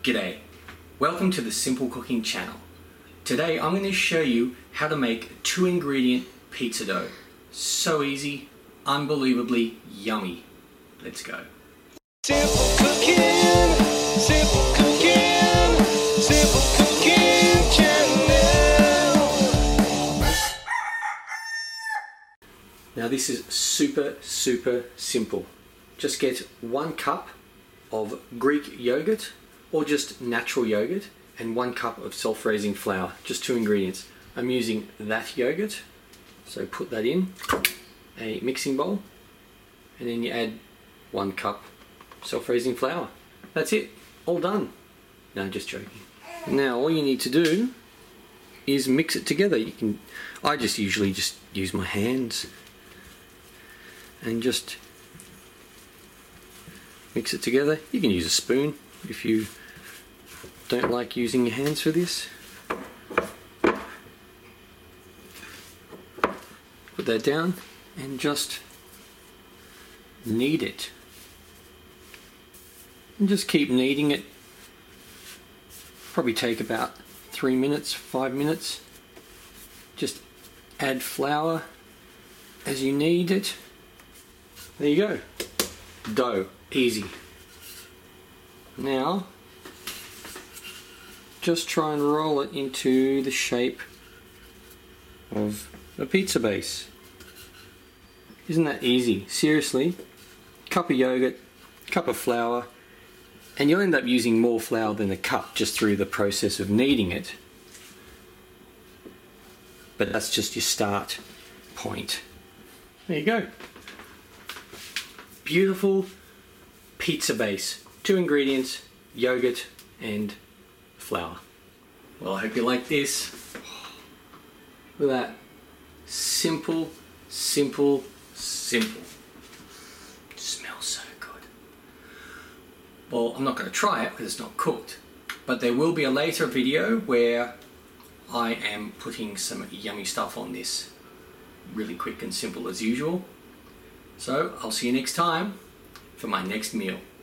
G'day, welcome to the Simple Cooking channel. Today I'm going to show you how to make 2-ingredient pizza dough. So easy, unbelievably yummy. Let's go. Simple cooking, simple cooking, simple cooking channel. Now this is super simple. Just get 1 cup of Greek yogurt or just natural yogurt and 1 cup of self-raising flour, just 2 ingredients. I'm using that yogurt, so put that in a mixing bowl and then you add 1 cup self-raising flour. That's it, all done. No, just joking. Now all you need to do is mix it together. I usually just use my hands and just mix it together. You can use a spoon if you don't like using your hands for this. Put that down and just knead it. And just keep kneading it. Probably take about 3 minutes, 5 minutes. Just add flour as you knead it. There you go. Dough, easy. Now, just try and roll it into the shape of a pizza base. Isn't that easy? Seriously, cup of yogurt, cup of flour, and you'll end up using more flour than a cup just through the process of kneading it. But that's just your start point. There you go. Beautiful pizza base. 2 ingredients, yogurt and flour. Well, I hope you like this. Look at that. Simple. Smells so good. Well, I'm not going to try it because it's not cooked. But there will be a later video where I am putting some yummy stuff on this. Really quick and simple as usual. So, I'll see you next time for my next meal.